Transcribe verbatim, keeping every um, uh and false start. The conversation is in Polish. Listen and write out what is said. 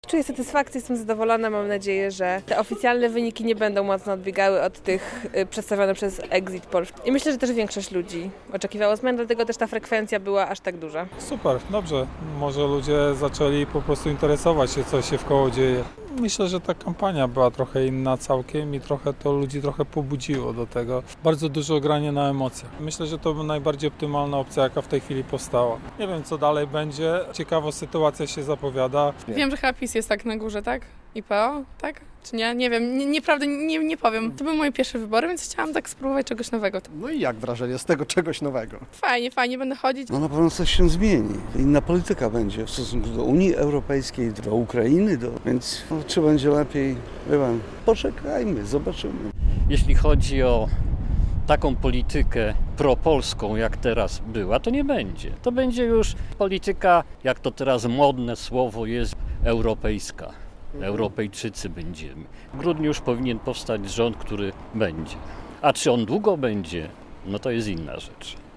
Czuję satysfakcję, jestem zadowolona, mam nadzieję, że te oficjalne wyniki nie będą mocno odbiegały od tych przedstawione przez Exit Poll. I myślę, że też większość ludzi oczekiwała zmian, dlatego też ta frekwencja była aż tak duża. Super, dobrze. Może ludzie zaczęli po prostu interesować się, co się wkoło dzieje. Myślę, że ta kampania była trochę inna całkiem i trochę to ludzi trochę pobudziło do tego. Bardzo dużo grania na emocjach. Myślę, że to najbardziej optymalna opcja, jaka w tej chwili powstała. Nie wiem, co dalej będzie. Ciekawa sytuacja się zapowiada. Wiem, że chyba PiS jest tak na górze, tak? I P O, tak? Czy nie? Nie wiem, nie, nieprawda, nie, nie powiem. To były moje pierwsze wybory, więc chciałam tak spróbować czegoś nowego. No i jak wrażenie z tego czegoś nowego? Fajnie, fajnie, będę chodzić. No na pewno coś się zmieni. Inna polityka będzie w stosunku do Unii Europejskiej, do Ukrainy, do... więc no, czy będzie lepiej, wiem, poczekajmy, zobaczymy. Jeśli chodzi o taką politykę propolską, jak teraz była, to nie będzie. To będzie już polityka, jak to teraz modne słowo jest, europejska. Europejczycy będziemy. W grudniu już powinien powstać rząd, który będzie. A czy on długo będzie, no to jest inna rzecz.